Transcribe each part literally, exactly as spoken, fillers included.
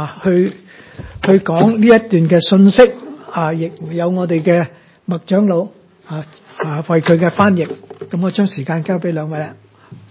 啊去去講呢一段嘅信息啊，亦有我哋嘅麥長老啊啊為佢嘅翻譯。咁我將時間交俾兩位啦。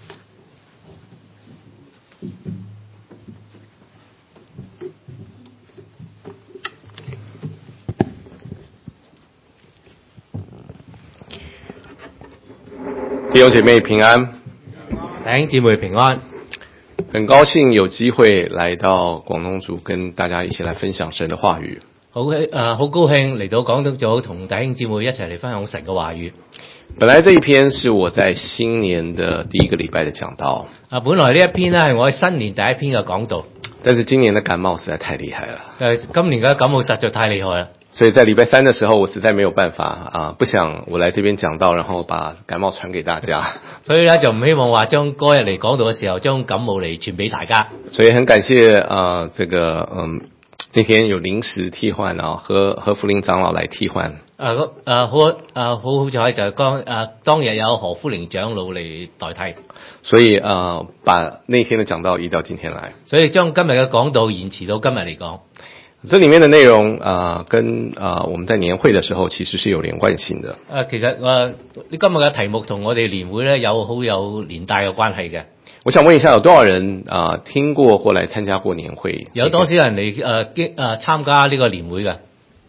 弟兄姐妹平安， 弟兄姊妹平安。 很高興有機會來到廣東組，跟大家一起來分享神的話語。 好誒，好、呃、高興嚟到廣東組，同弟兄姊妹一齊嚟分享神嘅話語。 本來這一篇是我在新年的第一個禮拜的講道。 啊，本來呢一篇呢係我喺新年第一篇嘅講道。 但是今年的感冒實在太厲害了。 誒，今年嘅感冒實在太厲害啦。 所以在禮拜三的時候，我實在沒有辦法啊，不想我來這邊講道，然後把感冒傳給大家。 所以咧就唔希望話將嗰日嚟講道嘅時候，將感冒嚟傳俾大家。 所以很感謝啊，這個嗯，那天有臨時替換啊，何何福林長老來替換。 誒，誒好誒好好彩就係當誒當日有何福林長老嚟代替。 所以啊，把那天的講道移到今天來。所以將今日嘅講道延遲到今日嚟講。 這裡面的內容啊、呃，跟啊、呃、我們在年會的時候其實是有連貫性的。 誒，其實誒，今日嘅題目同我哋年會咧有好有連帶嘅關係嘅。 我想問一下，有多少人啊、呃、聽過或來參加過年會？ 有多少人嚟誒經誒參加呢個年會嘅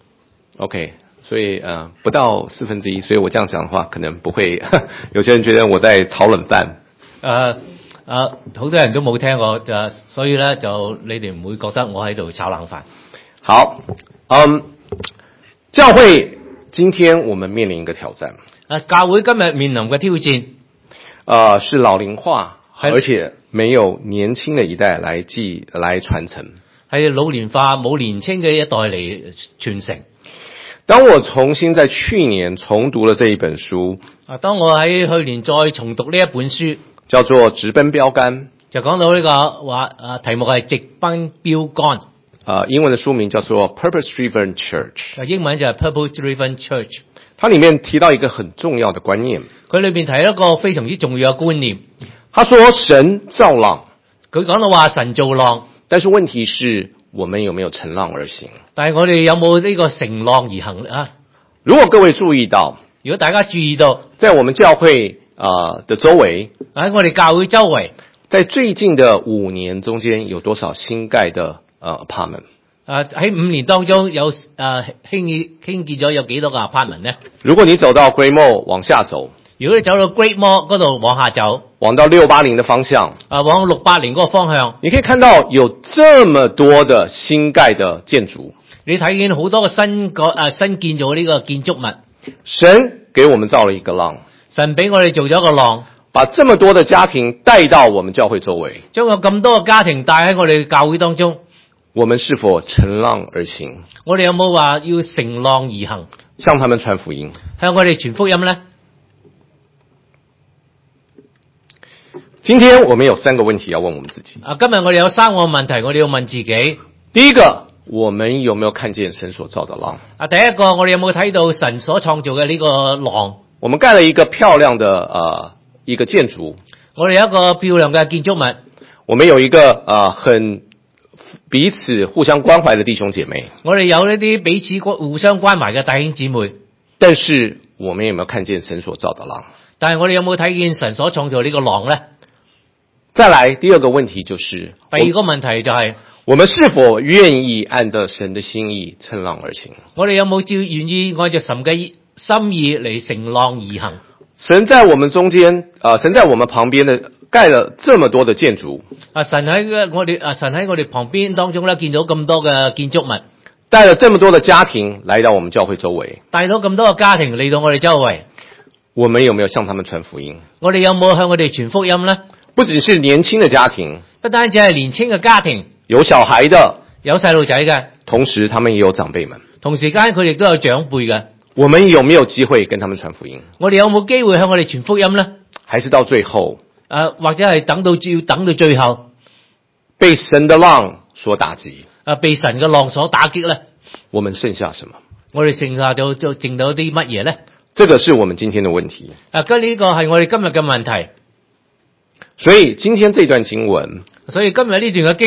？OK，所以誒、呃、不到四分之一，所以我這樣講的話，可能不會有些人覺得我在炒冷飯。誒、 呃、誒，好、呃、多人都冇聽過，就所以咧就你哋唔會覺得我喺度炒冷飯。 好，嗯，教會今天我們面臨一個挑戰。 啊，教會今日面臨嘅挑戰， 呃，是老齡化，而且沒有年輕的一代來繼來傳承。 係老年化，冇年輕嘅一代嚟傳承。 當我重新在去年重讀了這一本書， 啊，當我喺去年再重讀呢一本書， 叫做《直奔標杆》， 就講到呢個話，啊，題目係直奔標杆。 啊，英文的書名叫做 Purpose Driven Church， 英文就係 Purpose Driven Church。 它裡面提到一個很重要的觀念， 佢裏邊提一個非常之重要嘅觀念。 他說神造浪， 佢講到話神造浪， 但是問題是我們有沒有乘浪而行？ 但係我哋有冇呢個乘浪而行啊？ 如果各位注意到， 如果大家注意到， 在我們教會啊、呃、的周圍， 喺我哋教會周圍， 在最近的五年中間有多少新蓋的呃 apartment？ 啊，喺五年當中有啊興建興建咗有幾多個 apartment 呢？ 如果你走到 Great Mall 往下走， 如果你走到 Great Mall 嗰度往下走， 往到六八零的方向， 啊，往六八零嗰個方向， 你可以看到有這麼多的新蓋的建築。 你睇見好多個新個啊新建造呢個建築物。 神給我們造了一個浪， 神俾我哋做咗一個浪， 把這麼多的家庭帶到我們教會周圍， 將有咁多個家庭帶喺我哋教會當中。 我們是否乘浪而行？ 我哋有冇話要乘浪而行， 向他們傳福音， 向我哋傳福音呢？ 今天我們有三個問題要問我們自己。 啊，今日我哋有三個問題，我哋要問自己。 第一個，我們有沒有看見神所造的浪？ 啊，第一個，我哋有冇睇到神所創造嘅呢個浪？ 我們蓋了一個漂亮的呃一個建築， 我哋有一個漂亮嘅建築物， 我們有一個呃很彼此互相關懷的弟兄姐妹， 我哋有呢啲彼此互相關懷嘅弟兄姊妹。 但是我們有沒有看見神所造的浪？ 但係我哋有冇睇見神所創造呢個浪呢？ 再來第二個問題就是， 第二個問題就係、是、 我們是否願意按照神的心意乘浪而行？ 我哋有冇照願意按照神嘅心意嚟乘浪而行？ 神在我們中間，啊、呃，神在我們旁邊的蓋了這麼多的建築， 啊，神喺我哋啊，神喺我哋旁邊當中咧，見到咁多嘅建築物， 帶了這麼多的家庭來到我們教會周圍， 帶到咁多嘅家庭嚟到我哋周圍， 我們有沒有向他們傳福音？ 我哋有冇向佢哋傳福音呢？ 不只是年輕的家庭， 不單止係年輕嘅家庭， 有小孩的， 有細路仔嘅， 同時他們也有長輩們， 同時間佢哋都有長輩嘅。 我們有沒有機會跟他們傳福音？ 我哋有冇機會向我哋傳福音呢？ 還是到最後， 誒，或者係等到要等到最後， 被神的浪所打擊， 誒，被神嘅浪所打擊呢？ 我們剩下什麼？ 我哋剩下就就剩到啲乜嘢呢？ 這個是我們今天的問題。 啊，咁呢個係我哋今日嘅問題。 所以今天這段經文， 所以今日呢段嘅經文，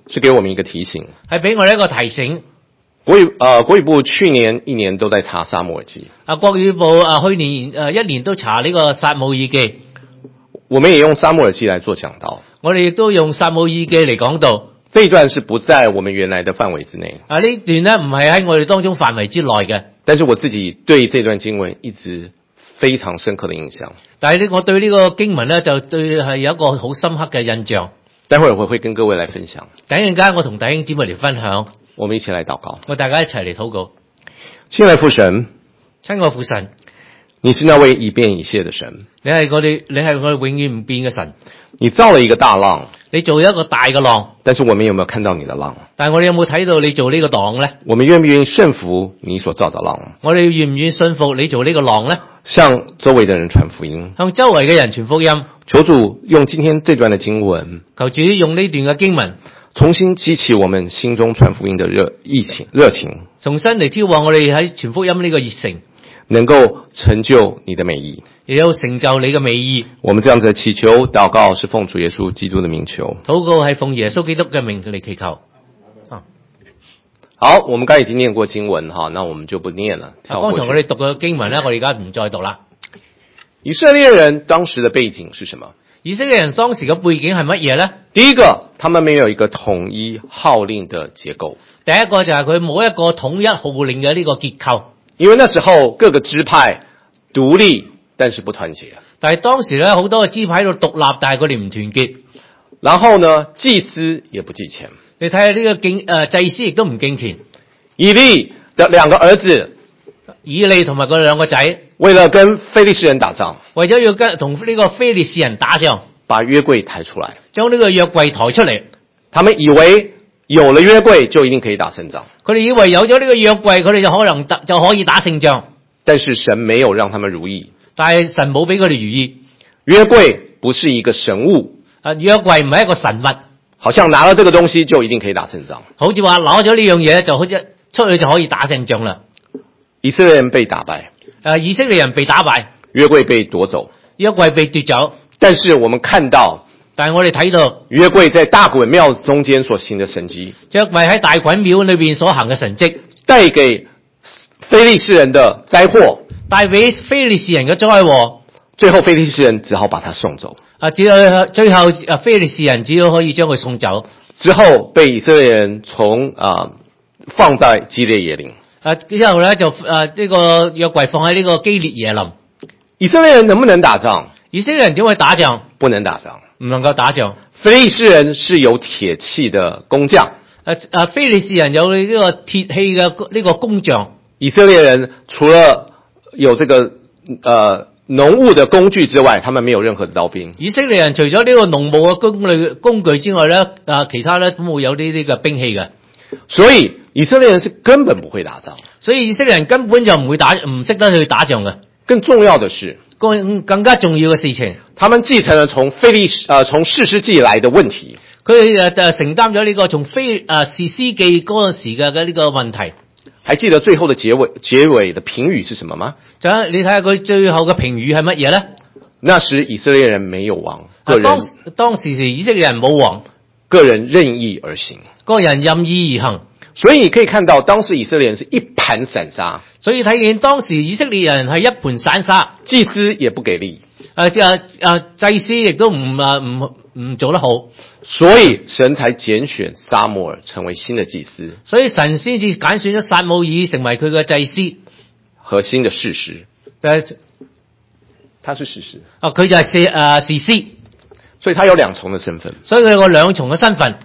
是给我们一个提醒。 係俾我哋一個提醒。 国语呃国语部去年一年都在查撒母耳記， 啊，國語部啊去年誒一年都查呢個撒母耳記， 我們也用撒母耳記來做講道。 我哋亦都用撒母耳記嚟講道。 這一段是不在我們原來的範圍之內。 啊，呢段咧唔係喺我哋當中範圍之內嘅。 但是我自己對這段經文一直非常深刻的印象。 但係呢，我對呢個經文咧就對係有一個好深刻嘅印象。 待會兒我會跟各位來分享。 等陣間我同弟兄姊妹嚟分享。 我們一起來禱告。 我大家一齊嚟禱告。 親愛父神， 親愛父神， 你是那位以變以謝的神。 你係我哋，你係我哋永遠唔變嘅神。 你造了一個大浪， 你做一個大嘅浪。 但是我們有沒有看到你的浪？ 但係我哋有冇睇到你做呢個浪咧？ 我們願不願意順服你所造的浪？ 我哋願唔願意信服你做呢個浪咧？ 向周圍的人傳福音， 向周圍嘅人傳福音。 求主用今天這段的經文， 求主用呢段嘅經文， 重新激起我們心中傳福音的熱熱情熱情， 重新嚟挑旺我哋喺傳福音呢個熱誠， 能夠成就你的美意， 亦有成就你嘅美意。 我們這樣子的祈求禱告是奉主耶穌基督的名求。 禱告係奉耶穌基督嘅名嚟祈求。啊， 好，我們剛才已經念過經文哈，那我們就不念了。跳過去。 剛才我哋讀嘅經文咧，我哋而家唔再讀啦。 以色列人當時的背景是什麼？ 以色列人當時嘅背景係乜嘢咧？ 第一個，他們沒有一個統一號令的結構。 第一個就係佢冇一個統一號令嘅呢個結構。 因為那時候各個支派獨立，但是不團結。 但係當時咧好多嘅支派喺度獨立，但係佢哋唔團結。 然後呢，祭司也不祭虔。 你睇下呢個敬誒、呃、祭司亦都唔敬虔。 以利的兩個兒子， 以利同埋佢兩個仔， 為了跟非利士人打仗， 為咗要跟同呢個非利士人打仗， 把約櫃抬出來， 將呢個約櫃抬出嚟。 他們以為有了約櫃就一定可以打勝仗， 佢哋以為有咗呢個約櫃，佢哋就可能打就可以打勝仗。 但是神沒有讓他們如意。 但係神冇俾佢哋如意。 約櫃不是一個神物， 啊，約櫃唔係一個神物， 好像拿了這個東西就一定可以打勝仗。 好似話攞咗呢樣嘢就好似出去就可以打勝仗啦。 以色列人被打敗， 誒，以色列人被打敗， 約櫃被奪走， 約櫃被奪走。 但是我們看到， 但係我哋睇到約櫃在大袞廟中間所行的神蹟， 約櫃喺大袞廟裏邊所行嘅神蹟， 帶給非利士人的災禍， 帶俾非利士人嘅災禍。 最後非利士人只好把他送走。 啊，只有最後啊，非利士人只有可以將佢送走。 之後被以色列人從啊、呃、放在基列耶琳。 啊，之後咧就啊呢、這個約櫃放喺呢個基列耶琳。 以色列人能不能打仗？ 以色列人點會打仗？ 不能打仗， 唔能夠打仗。 非利士人是有鐵器的工匠。 啊啊，非利士人有呢個鐵器嘅呢個工匠。 以色列人除了有這個呃農務的工具之外，他們沒有任何的刀兵。 以色列人除咗呢個農務嘅工具工具之外咧，啊其他咧都冇有呢啲嘅兵器嘅。 所以以色列人是根本不會打仗。 所以以色列人根本就唔會打，唔識得去打仗嘅。 更重要的是， 更更加重要嘅事情， 他們繼承了從非利士呃從士師記來的問題。 佢誒誒承擔咗呢個從非誒士師記嗰陣時嘅嘅呢個問題。 還記得最後的結尾結尾的評語是什麼嗎？ 就你睇下佢最後嘅評語係乜嘢咧？ 那時以色列人沒有王，個人當當時時以色列人冇王， 個人任意而行， 個人任意而行。 所以你可以看到，當時以色列人是一盤散沙。 所以睇見當時以色列人係一盤散沙， 祭司也不給力， 誒誒誒祭司亦都唔誒唔唔做得好， 所以神才揀選撒母耳成為新的祭司， 所以神先至揀選咗撒母耳成為佢嘅祭司和新的士師。 誒， 他是士師， 啊佢就係士誒士師， 所以他有兩重的身份， 所以佢有個兩重嘅身份。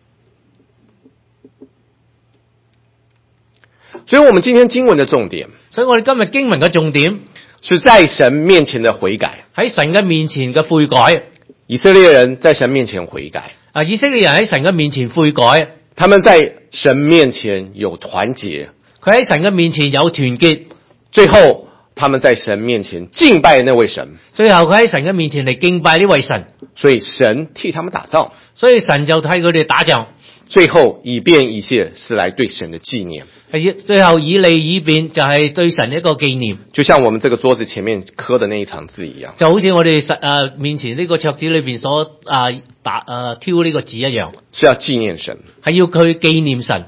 所以我們今天經文的重點， 所以我哋今日經文嘅重點是在神面前的悔改， 喺神嘅面前嘅悔改。 以色列人在神面前悔改， 啊，以色列人喺神嘅面前悔改， 他們在神面前有團結， 佢喺神嘅面前有團結， 最後他們在神面前敬拜那位神， 最後佢喺神嘅面前嚟敬拜呢位神， 所以神替他們打仗， 所以神就替佢哋打仗。 最後以便以謝是來對神的紀念。 最後以利以便就係對神一個紀念， 就像我們這個桌子前面刻的那一行字一樣， 就好似我哋實誒面前呢個桌子裏邊所啊打誒挑呢個字一樣， 是要紀念神， 係要佢紀念神。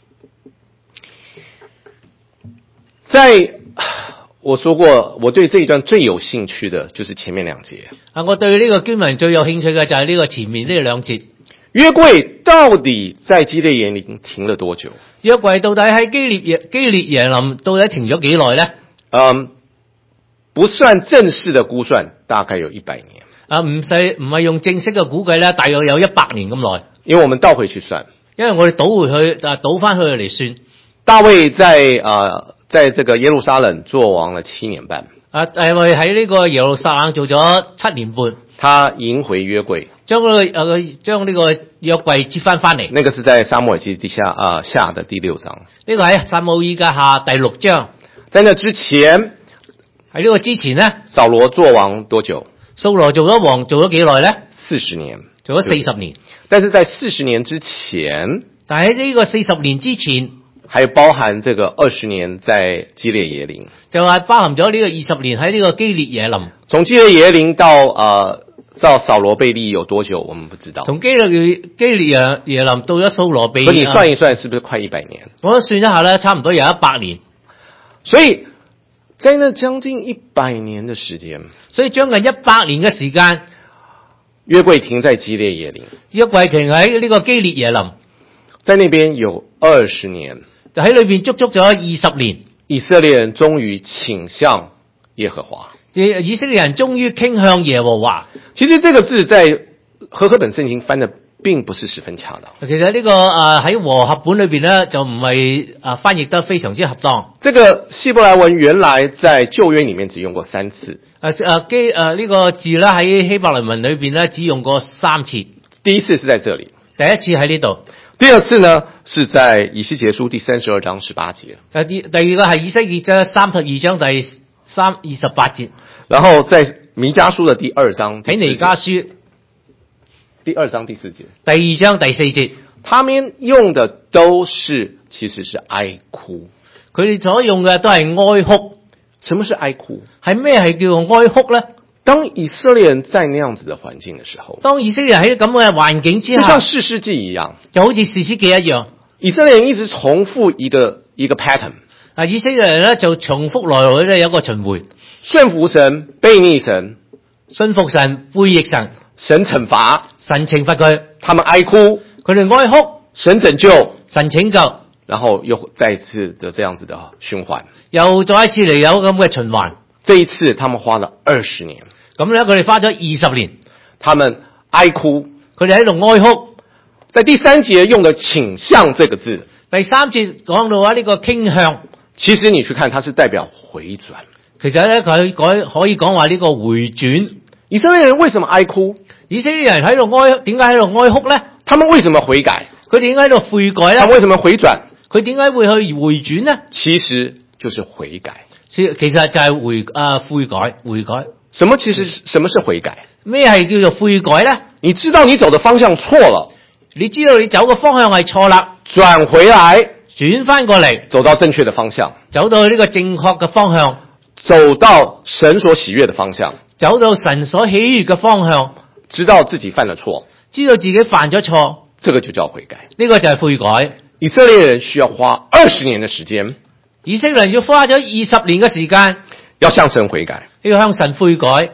在我說過，我對這一段最有興趣的就是前面兩節。 啊，我對呢個經文最有興趣嘅就係呢個前面呢兩節。 約櫃到底在基列耶琳停了多久？ 約櫃到底喺基列耶基列耶琳到底停咗幾耐呢？ 嗯，不算正式的估算，大概有一百年。 啊，唔使唔係用正式嘅估計咧，大約有一百年咁耐。 因為我們倒回去算， 因為我哋倒回去啊，倒翻去嚟算。 大衛在啊、呃，在這個耶路撒冷作王了七年半。 啊，大衛喺呢個耶路撒冷做咗七年半。他迎回約櫃。 將嗰、那個誒將呢個約櫃接翻翻嚟， 那個是在撒母耳記底下啊、呃、下的第六章。 呢個喺撒母耳記下第六章。 在那之前， 喺呢個之前呢， 掃羅做王多久？ 掃羅做咗王做咗幾耐呢？ 四十年， 做咗四十年。 但是在四十年之前， 但喺呢個四十年之前， 還包含這個二十年在基列耶琳， 就係包含咗呢個二十年喺呢個基列耶琳。 從基列耶琳到呃。到掃羅被立有多久，我們不知道。 從基列基列耶耶琳到咗掃羅被立， 所以你算一算，是不是快一百年？ 我算一下咧，差唔多有一百年。 所以在那將近一百年的時間， 所以將近一百年嘅時間， 約櫃停在基列耶琳， 約櫃停喺呢個基列耶琳， 在那邊有二十年， 就喺裏邊足足咗二十年。 以色列人終於傾向耶和華。 以色列人終於傾向耶和華。 其實這個字在和合本聖經翻的並不是十分恰當。 其實呢、這個誒喺和合本裏邊咧就唔係誒翻譯得非常之恰當。 這個希伯來文原來在舊約裏面只用過三次。 誒誒基誒呢個字咧喺希伯來文裏邊咧只用過三次。 第一次是在這裏， 第一次喺呢度。 第二次呢是在以西結書第三十二章十八節。 誒第第二個係以西結嘅三十二章第三二十八節。 然後在彌迦書的第二章， 喺彌迦書第二章第四節， 第二章第四節， 他們用的都是其實是哀哭， 佢哋所用嘅都係哀哭。 什麼是哀哭？ 係咩係叫做哀哭咧？ 當以色列人在那樣子的環境的時候， 當以色列人喺咁嘅環境之下， 就像士師記一樣， 就好似士師記一樣， 以色列人一直重複一個一個 pattern。 啊，以色列人咧就重複來來咧有一個循環。 順服神，背逆神； 順服神，背逆神。 神懲罰， 神懲罰佢。 他們哀哭， 佢哋哀哭。神拯救，神拯救。 然後又再一次的這樣子的循環， 又再一次嚟有咁嘅循環。 這一次他們花了二十年， 咁咧佢哋花咗二十年， 他們哀哭， 佢哋喺度哀哭。 在第三節用的傾向這個字， 第三節講到話呢個傾向， 其實你去看，它是代表回轉。 其實咧，佢改可以講話呢個回轉。 以色列人為什麼哀哭？ 以色列人喺度哀，點解喺度哀哭咧？ 他們為什麼悔改？ 佢點解喺度悔改咧？ 他們為什麼回轉？ 佢點解會去回轉呢？ 其實就是悔改。 其實就係悔啊悔改悔改。 什麼其實什麼是悔改？ 咩係叫做悔改咧？ 你知道你走的方向錯了， 你知道你走嘅方向係錯啦， 轉回來， 轉翻過嚟， 走到正確的方向， 走到呢個正確嘅方向。 走到神所喜悅的方向， 走到神所喜悅嘅方向， 知道自己犯了錯， 知道自己犯咗錯， 這個就叫悔改。 呢個就係悔改。 以色列人需要花二十年的時間， 以色列人要花咗二十年嘅時間， 要向神悔改， 要向神悔改。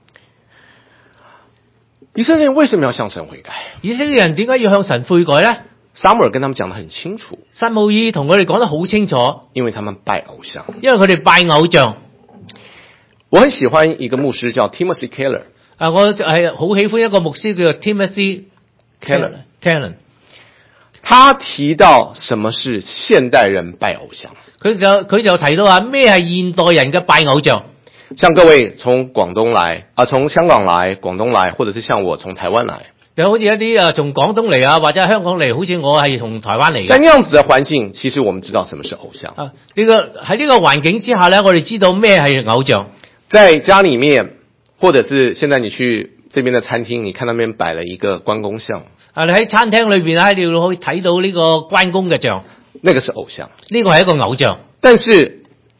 以色列人為什麼要向神悔改？ 以色列人點解要向神悔改呢？ 撒母耳跟他們講得很清楚， 撒母耳同佢哋講得好清楚， 因為他們拜偶像， 因為佢哋拜偶像。 我很喜歡一個牧師叫 Timothy Keller， 啊，我係好喜歡一個牧師叫做 Timothy Keller Keller， 他提到什麼是現代人拜偶像， 佢就佢就提到話咩係現代人嘅拜偶像。 像各位從廣東來啊，從香港來、廣東來，或者是像我從台灣來， 就好似一啲啊從廣東嚟啊，或者香港嚟，好似我係從台灣嚟嘅。 在那樣子的環境，其實我們知道什麼是偶像啊。呢個喺呢個環境之下咧，我哋知道咩係偶像。 在家裏面，或者是現在你去這邊的餐廳，你看那邊擺了一個關公像。 啊，你喺餐廳裏邊咧，你要可以睇到呢個關公嘅像， 那個是偶像。 呢個係一個偶像。 但是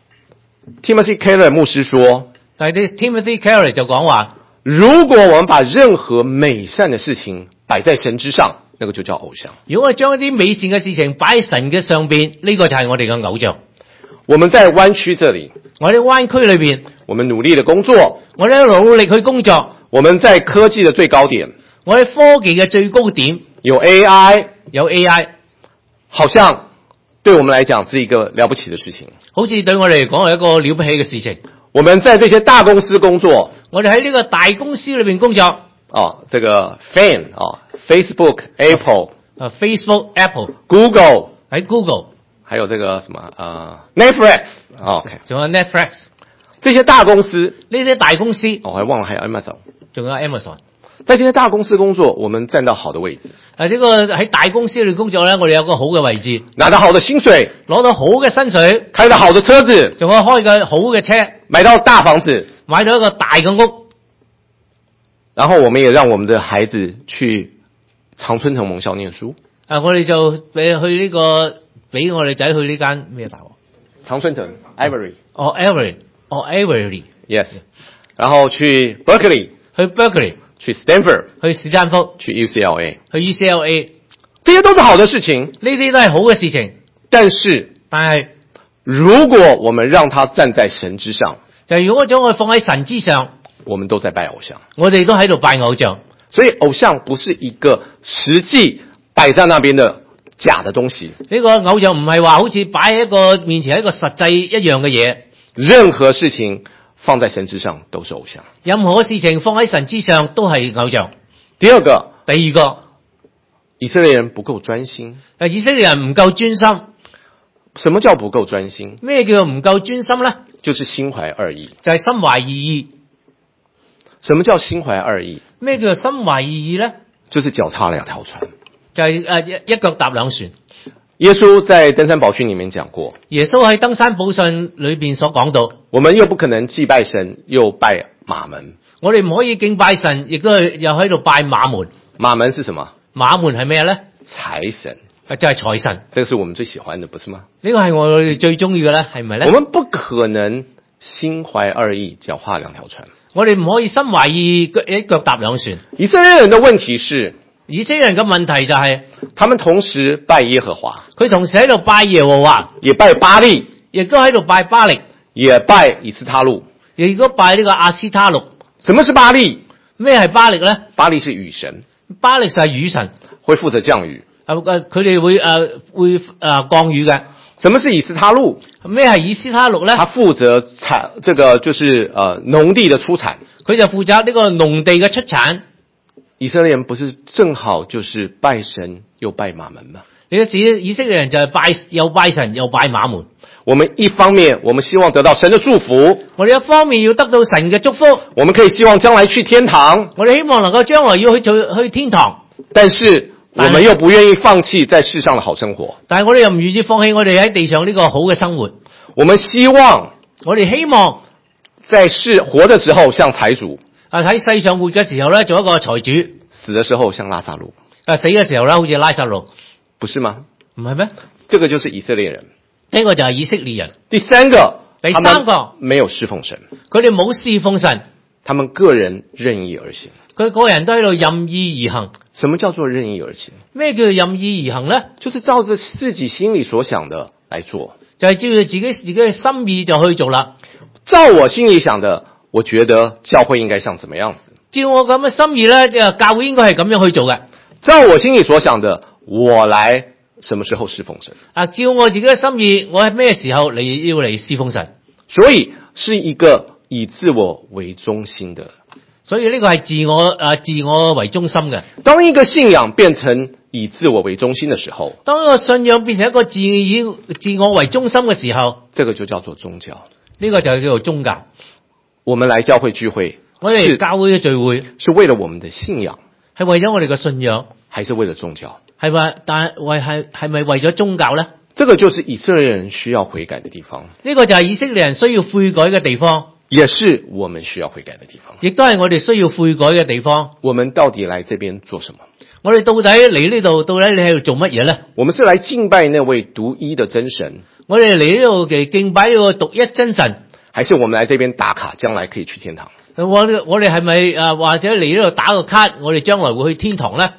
Timothy Keller 牧師說， 但係啲 Timothy Keller 就講話， 如果我們把任何美善的事情擺在神之上，那個就叫偶像。 如果我哋將一啲美善嘅事情擺喺神嘅上邊，呢個就係我哋嘅偶像。 我們在灣區這裡， 我哋灣區裏邊， 我們努力的工作， 我哋努力去工作， 我們在科技的最高點， 我哋科技嘅最高點有 A I， 有 A I， 好像對我們來講是一個了不起的事情。 好似對我哋嚟講係一個了不起嘅事情。 我們在這些大公司工作， 我哋喺呢個大公司裏邊工作， 哦，這個 Fan 哦 ，Facebook、Apple， 啊 Facebook、Apple、 Google， 喺 Google， 還有這個什麼呃 Netflix，哦 OK， 仲有 Netflix， 這些大公司， 呢啲大公司， 我還忘了還有 Amazon， 仲有 Amazon。 在這些大公司工作，我們站到好的位置， 啊，呢個喺大公司裏邊工作咧，我哋有個好嘅位置， 拿到好的薪水， 攞到好嘅薪水， 開到好的車子， 仲可以開個好嘅車， 買到大房子， 買到一個大嘅屋。 然後我們也讓我們的孩子去常春藤盟校念書。 啊，我哋就俾去呢、這個，俾我哋仔去呢間咩大學？ 常春藤 Avery， 哦 Avery， 哦 Avery，yes。 然後去 Berkeley， 去 Berkeley， 去 Stanford， 去史丹福， 去 U C L A， 去 U C L A， 這些都是好的事情， 呢啲都係好嘅事情。 但是， 但係如果我們讓他站在神之上， 就如果將我放喺神之上， 我們都在拜偶像， 我哋都喺度拜偶像。 所以偶像不是一個實際擺在那邊的假的東西。 呢個偶像唔係話好似擺喺一個面前一個實際一樣嘅嘢。 任何事情放在神之上都是偶像。 任何事情放喺神之上都係偶像。 第二個， 第二個， 以色列人不夠專心。 誒，以色列人唔夠專心。 什麼叫不夠專心？ 咩叫做唔夠專心咧？ 就是心懷二意。 就係心懷二意。 什麼叫心懷二意？ 咩叫做心懷二意咧？ 就是腳踏兩條船。 就係誒一一腳踏兩船。 耶穌在登山寶訓裡面講過， 耶穌喺登山寶訓裏邊所講到， 我們又不可能既拜神又拜馬門。 我哋唔可以敬拜神，亦都係又喺度拜馬門。 馬門是什麼？ 馬門係咩咧？ 財神。 就係財神。 這個是我們最喜歡的，不是嗎？ 呢個係我哋最中意嘅咧，係咪咧？ 我們不可能心懷二意，腳踏兩條船。 我哋唔可以心懷二意，一腳踏兩船。 以色列人的問題是， 以色列人嘅問題就係、是， 他們同時拜耶和華， 佢同時喺度拜耶和華， 也拜巴力， 亦都喺度拜巴力， 也拜以斯他錄， 亦都拜呢個亞斯他錄。 什麼是巴力？ 咩係巴力咧？ 巴力是雨神， 巴力就係雨神， 會負責降雨。 誒誒，佢哋會誒、呃、會誒、呃、降雨嘅。 什麼是以斯他錄？ 咩係以斯他錄咧？ 他負責產，這個就是誒農地的出產。 佢就負責呢個農地嘅出產。 以色列人不是正好就是拜神又拜馬門嗎？ 你嘅以色列人就係拜又拜神又拜馬門。 我們一方面，我們希望得到神的祝福。 我哋一方面要得到神嘅祝福。 我們可以希望將來去天堂。 我哋希望能夠將來要去做去天堂。 但是我們又不願意放棄在世上的好生活。 但係我哋又唔願意放棄我哋喺地上呢個好嘅生活。 我們希望， 我哋希望在世活的時候像財主。 啊！喺世上活嘅時候咧，做一個財主； 死的時候像拉撒路。 啊，死嘅時候咧，好似拉撒路， 不是嗎？ 唔係咩？ 這個就是以色列人。 呢個就係以色列人。 第三個， 第三個沒有侍奉神， 佢哋冇侍奉神， 他們個人任意而行。 佢個人都喺度任意而行。 什麼叫做任意而行？ 咩叫任意而行咧？ 就是照着自己心裏所想的來做， 就係照住自己自己嘅心意就去做啦。 照我心裏想的。我覺得教會應該像什麼樣子？ 照我咁嘅心意咧，教會應該係咁樣去做嘅。 照我心裏所想的，我來什麼時候侍奉神？ 啊，照我自己嘅心意，我喺咩時候嚟要嚟侍奉神？ 所以是一個以自我為中心的。 所以呢個係自我啊，自我為中心嘅。 當一個信仰變成以自我為中心的時候， 當一個信仰變成一個自以自我為中心嘅時候， 這個就叫做宗教。 呢個就係叫做宗教。 我們來教會聚會， 我哋教會嘅聚會是為了我們的信仰， 係為咗我哋嘅信仰， 還是為了宗教？ 係咪？但係為係係咪為咗宗教咧？ 這個就是以色列人需要悔改的地方。 呢個就係以色列人需要悔改嘅地方， 也是我們需要悔改的地方。 亦都係我哋需要悔改嘅地方。 我們到底來這邊做什麼？ 我哋到底嚟呢度，到底你喺度做乜嘢咧？ 我們是來敬拜那位獨一的真神， 我哋嚟呢度嘅敬拜呢個獨一真神， 還是我們來這邊打卡，將來可以去天堂？ 我我哋係咪誒或者嚟呢度打個卡，我哋將來會去天堂咧？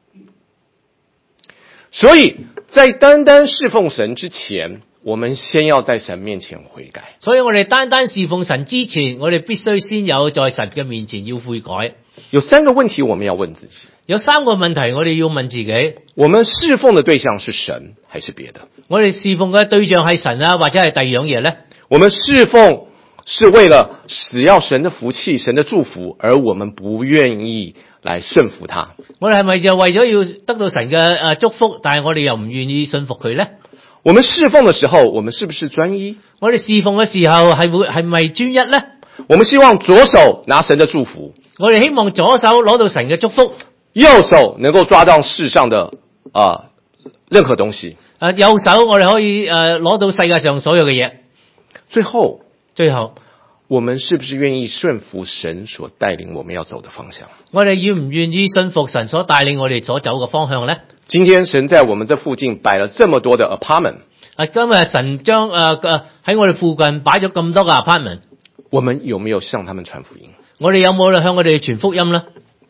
所以在單單侍奉神之前，我們先要在神面前悔改。 所以我哋單單侍奉神之前，我哋必須先有在神嘅面前要悔改。 有三個問題我們要問自己。 有三個問題我哋要問自己。 我們侍奉的對象是神還是別的？ 我哋侍奉嘅對象係神啊，或者係第二樣嘢咧？ 我們侍奉是為了使要神的福氣、神的祝福，而我們不願意來順服他。 我哋係咪就為咗要得到神嘅誒祝福，但係我哋又唔願意信服佢咧？ 我們侍奉的時候，我們是不是專一？ 我哋侍奉嘅時候係會係咪專一咧？ 我們希望左手拿神的祝福， 我哋希望左手攞到神嘅祝福， 右手能夠抓到世上的啊、呃、任何東西。 誒右手我哋可以誒攞到世界上所有嘅嘢。 最後， 最後， 我們是不是願意順服神所帶領我們要走的方向？ 我哋願唔願意信服神所帶領我哋所走嘅方向咧？ 今天神在我們這附近擺了這麼多的 apartment， 啊，今日神將誒誒喺我哋附近擺咗咁多個 apartment， 我們有沒有向他們傳福音？ 我哋有冇向我哋傳福音咧？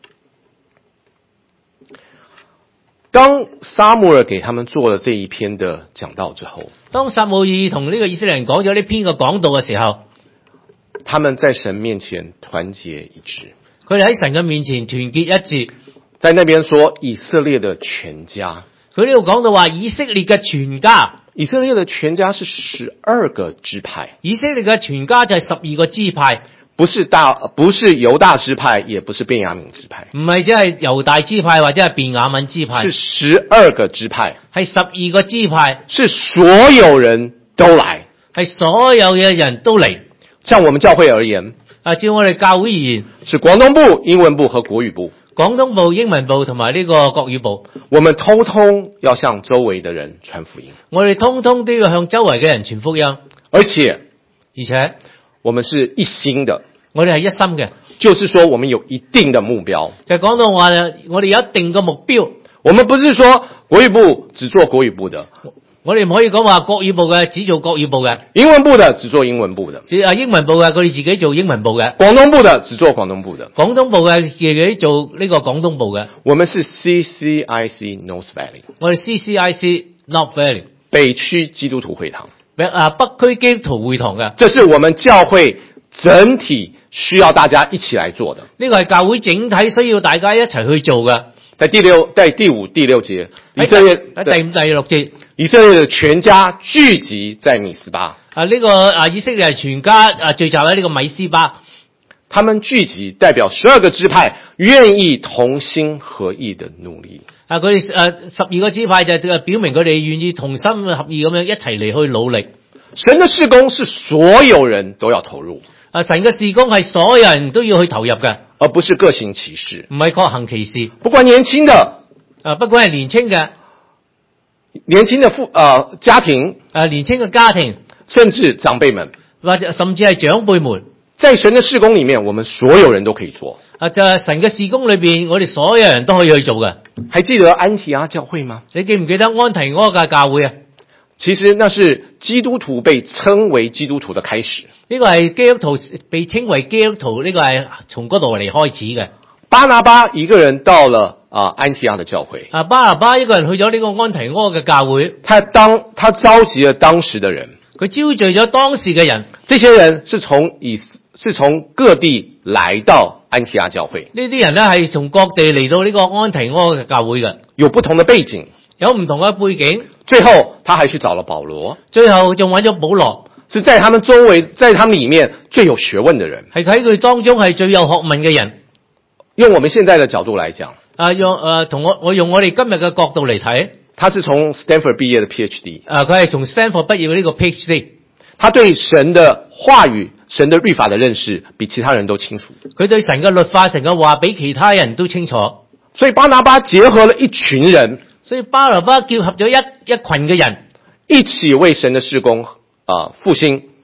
當撒母耳給他們做了這一篇的講道之後， 當撒母耳同呢個以色列人講咗呢篇嘅講道嘅時候， 他們在神面前團結一致。 佢哋喺神嘅面前團結一致。 在那邊說以色列的全家， 佢呢度講到話以色列嘅全家， 以色列的全家是十二個支派， 以色列嘅全家就係十二個支派， 不是大，不是猶大支派，也不是便雅憫支派， 唔係即係猶大支派或者係便雅憫支派， 是十二個支派， 係十二個支派， 是所有人都來， 係所有嘅人都嚟。 像我們教會而言， 啊，照我哋教會而言， 是廣東部、英文部和國語部。 廣東部、英文部同埋呢個國語部， 我們通通要向周圍的人傳福音。 我哋通通都要向周圍嘅人傳福音， 而且而且我們是一心的， 我哋係一心嘅， 就是說我們有一定的目標。 就講到話我哋有一定嘅目標。 我們不是說國語部只做國語部的， 我哋唔可以講話國語部嘅只做國語部嘅， 英文部的只做英文部的， 啊英文部嘅佢哋自己做英文部嘅， 廣東部的只做廣東部的， 廣東部嘅自己做呢個廣東部嘅。 我們是 C C I C North Valley， 我哋 C C I C North Valley 北區基督徒會堂， 啊北區基督徒會堂嘅， 這是我們教會整體需要大家一起來做的。 呢個係教會整體需要大家一齊去做嘅。 在第六、在第五、第六節，以色列喺第五、第六節， 以色列的全家聚集在米斯巴。 啊，呢、這個啊以色列全家啊聚集喺呢個米斯巴， 他們聚集代表十二個支派願意同心合意的努力。 啊，佢哋誒十二個支派就係表明佢哋願意同心合意咁樣一齊嚟去努力。 神的事工是所有人都要投入。 啊，神嘅事工係所有人都要去投入嘅， 而不是各行其事， 唔係各行其事。 不管年輕的， 啊，不管係年輕嘅， 年輕的父呃家庭， 啊年輕嘅家庭， 甚至長輩們， 或者甚至係長輩們， 在神的事工裡面，我們所有人都可以做。 啊，就係神嘅事工裏邊，我哋所有人都可以去做嘅。 還記得安提阿教會嗎？ 你記唔記得安提阿嘅教會啊？ 其實那是基督徒被稱為基督徒的開始。 呢個係基督徒被稱為基督徒，呢個係從嗰度嚟開始嘅。 巴拿巴一個人到了啊安提阿的教會。 啊，巴拿巴一個人去咗呢個安提阿嘅教會。 他當他召集了當時的人， 佢招聚咗當時嘅人。 這些人是從以是從各地來到安提阿教會。 呢啲人咧係從各地嚟到呢個安提阿嘅教會嘅， 有不同的背景， 有唔同嘅背景。 最後他還去找了保羅， 最後仲揾咗保羅， 是在他們周圍，在他們裡面最有學問的人， 係喺佢當中係最有學問嘅人。 用我們現在的角度來講， 啊，用誒同我我用我哋今日嘅角度嚟睇， 他是從 Stanford 畢業的 PhD， 啊，佢係從 Stanford 畢業嘅呢個 PhD， 他對神的話語、神的律法的認識比其他人都清楚。 佢對神嘅律法、神嘅話比其他人都清楚。 所以巴拿巴結合了一群人， 所以巴拿巴結合咗一一群嘅人， 一起為神的事工啊復興，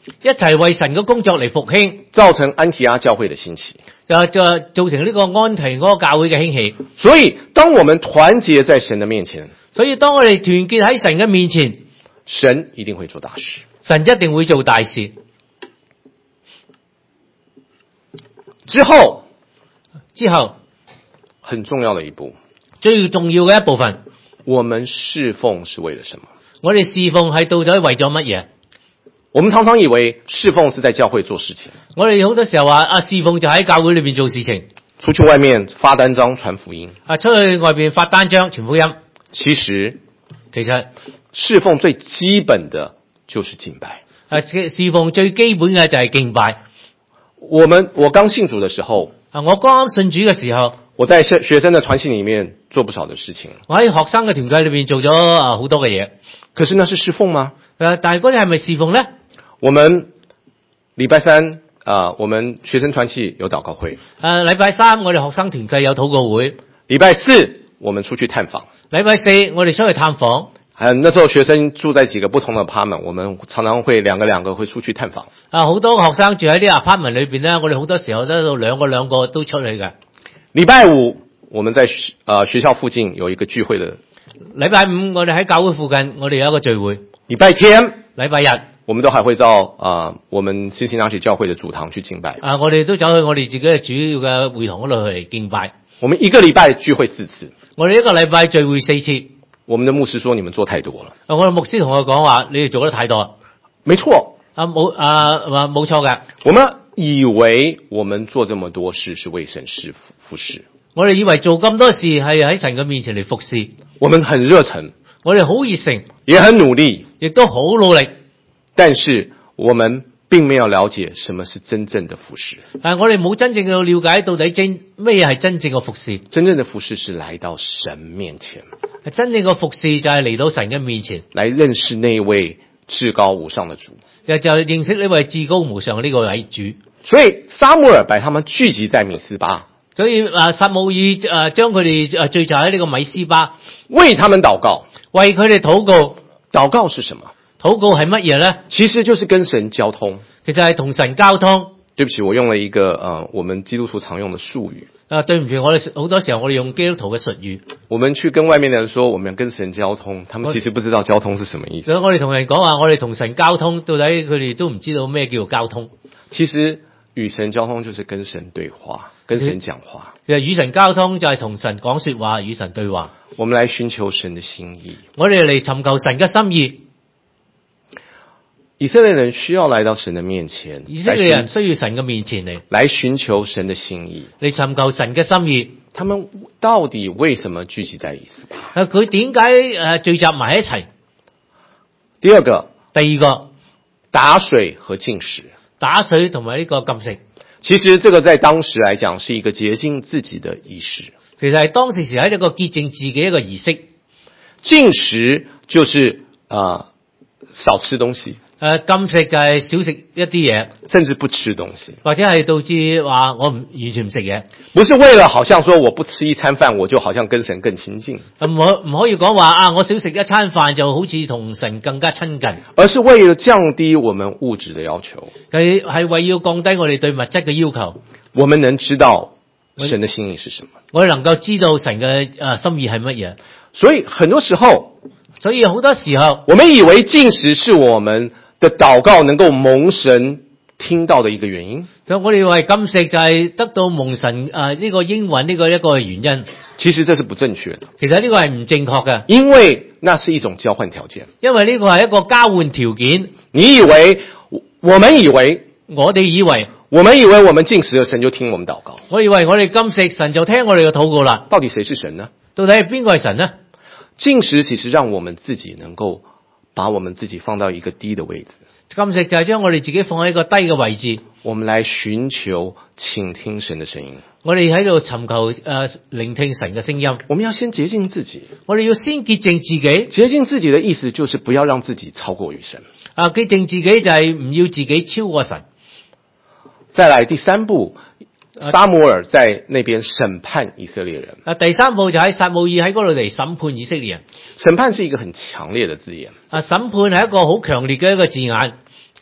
一齊為神嘅工作嚟復興， 造成安提阿教會的興起。 就就造成呢個安提阿教會嘅興起。 所以，當我們團結在神的面前， 所以當我哋團結喺神嘅面前， 神一定會做大事。 神一定會做大事。 之後， 之後很重要的一步， 最重要嘅一部分， 我們侍奉是為了什麼？ 我哋侍奉係到底為咗乜嘢？ 我們常常以為侍奉是在教會做事情， 我哋好多時候話啊，侍奉就喺教會裏邊做事情， 出去外面發單張傳福音， 啊出去外邊發單張傳福音。 其實， 其實侍奉最基本的就是敬拜。 啊，侍奉最基本嘅就係敬拜。 我們我剛信主的時候， 啊，我剛啱信主嘅時候， 我在學學生的團契裏面做不少的事情。 我喺學生嘅團契裏邊做咗啊好多嘅嘢。 可是那是侍奉嗎？ 誒，但係嗰啲係咪侍奉咧？ 我們禮拜三啊、呃，我們學生團契有禱告會。 誒，禮拜三我哋學生團契有禱告會。 禮拜四我們出去探訪。 禮拜四我哋出去探訪。 啊，那時候學生住在幾個不同的 apartment，我們常常會兩個兩個會出去探訪。 啊，好多學生住喺啲 apartment 裏邊咧，我哋好多時候都到兩個兩個都出去嘅。 禮拜五我們在學呃學校附近有一個聚會的。 禮拜五我哋喺教會附近，我哋有一個聚會。 禮拜天、 禮拜日， 我們都還會到啊、呃、我們新興拿起教會的主堂去敬拜。 啊，我哋都走去我哋自己嘅主要嘅會堂嗰度去嚟敬拜。 我們一個禮拜聚會四次。 我哋一個禮拜聚會四次。 我們的牧師說：你們做太多了。 啊，我哋牧師同我講話，你哋做得太多。 沒錯。 啊，冇啊，冇錯嘅。 我們以為我們做這麼多事是為神事服侍。 我哋以為做咁多事係喺神嘅面前嚟服侍。 我們很熱忱， 我哋好熱誠， 也很努力， 亦都好努力。 但是我們並沒有了解什麼是真正的服侍。 但係我哋冇真正嘅了解到底真咩係真正嘅服侍。 真正的服侍是來到神面前。 真正嘅服侍就係嚟到神嘅面前， 來認識那位至高無上的主。 就就認識呢位至高無上嘅呢個位主。 所以撒母耳把他們聚集在米斯巴。 所以啊，撒母耳啊將佢哋啊聚集喺呢個米斯巴， 為他們禱告， 為佢哋禱告。 禱告是什麼？ 禱告係乜嘢咧？ 其實就是跟神交通。 其實係同神交通。 對不起，我用了一個呃我們基督徒常用的術語。 啊，對唔住，我哋好多時候我哋用基督徒嘅術語。 我們去跟外面的人說我們跟神交通，他們其實不知道交通是什麼意思。 所以我哋同人講話，我哋同神交通，到底佢哋都唔知道咩叫做交通。 其實與神交通就是跟神對話，跟神講話。 其實與神交通就係同神講說話，與神對話。 我們來尋求神的心意。 我哋嚟尋求神嘅心意。 以色列人需要來到神的面前， 以色列人需要神嘅面前嚟， 來尋求神的心意， 嚟尋求神嘅心意。 他們到底為什麼聚集在以斯巴？ 啊，佢點解誒聚集埋一齊？ 第二個， 第二個打水和禁食， 打水同埋呢個禁食。 其實這個在當時來講是一個潔淨自己的儀式。 其實係當時時喺一個潔淨自己一個儀式。 禁食就是啊、呃、少吃東西。 誒，禁食就係少食一啲嘢， 甚至不吃東西， 或者係導致話我唔完全唔食嘢。 不是為了好像說我不吃一餐飯，我就好像跟神更親近。 唔可唔可以講話啊？我少食一餐飯就好似同神更加親近， 而是為了降低我們物質的要求。 佢係為要降低我哋對物質嘅要求。 我們能知道神的心意是什麼？ 我哋能夠知道神嘅誒心意係乜嘢？ 所以很多時候， 所以好多時候， 我們以為禁食是我們的禱告能夠蒙神聽到的一個原因。 所以我哋以為禁食就係得到蒙神誒呢個應允呢個一個原因。 其實這是不正確的。 其實呢個係唔正確嘅， 因為那是一種交換條件。 因為呢個係一個交換條件。 你以為，我們以為， 我哋以為， 我們以為我們禁食了，神就聽我們禱告。 我以為我哋禁食，神就聽我哋嘅禱告啦。 到底誰是神呢？ 到底係邊個係神呢？ 禁食其實讓我們自己能夠把我們自己放到一個低的位置。 禁食就係將我哋自己放喺一個低嘅位置。 我們來尋求傾聽神的聲音。 我哋喺度尋求誒、呃、聆聽神嘅聲音。 我們要先潔淨自己。 我哋要先潔淨自己。 潔淨自己的意思就是不要讓自己超過於神。 啊，潔淨自己就係唔要自己超過神。 再來第三步，撒母耳在那邊審判以色列人。 啊，第三步就喺撒母耳喺嗰度嚟審判以色列人。 審判是一個很強烈的字眼。 啊，審判係一個好強烈嘅一個字眼。